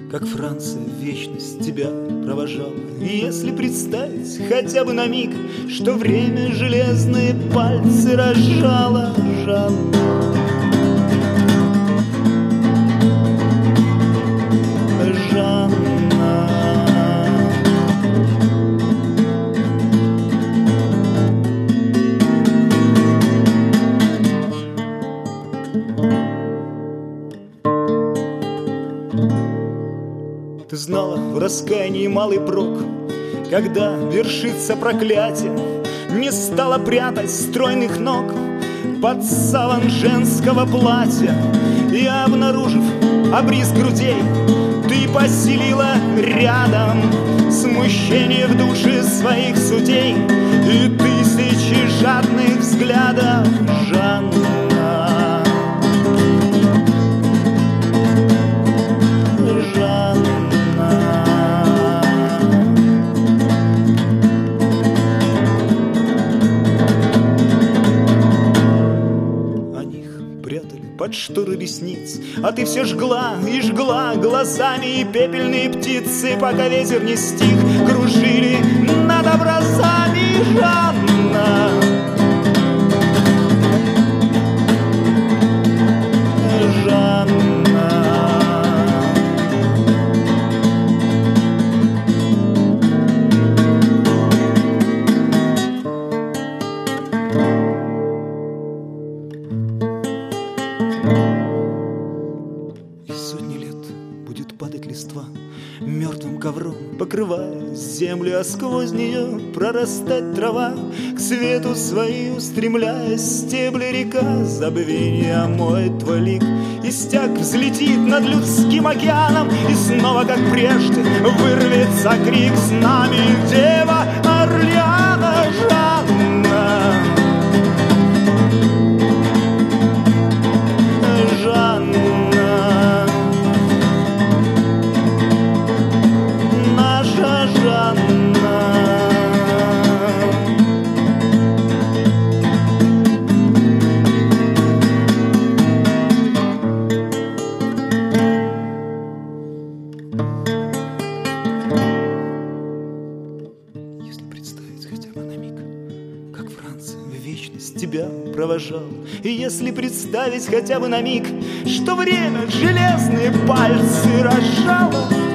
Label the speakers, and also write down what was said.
Speaker 1: как Франция в вечность тебя провожала. И если представить хотя бы на миг, что время железные пальцы разжала, Жанна, Жанна. Ты знала в раскаянии малый прок, когда вершится проклятие, не стала прятать стройных ног под саван женского платья. И, обнаружив обрис грудей, ты поселила рядом смущение в душе своих судей и тысячи жадных взглядов, Жанна. Под шторы ресниц, а ты все жгла и жгла глазами, и пепельные птицы, пока ветер не стих, кружили над образами, Жанна. Жанна. Мертвым ковром покрывая землю, а сквозь нее прорастать трава, к свету свои устремляясь, стебли река забвения омоет твой лик, и стяг взлетит над людским океаном, и снова, как прежде, вырвется крик с нами дева Орлеана, Жанна. Жанна. Тебя провожал. И если представить хотя бы на миг, что время железные пальцы разжало,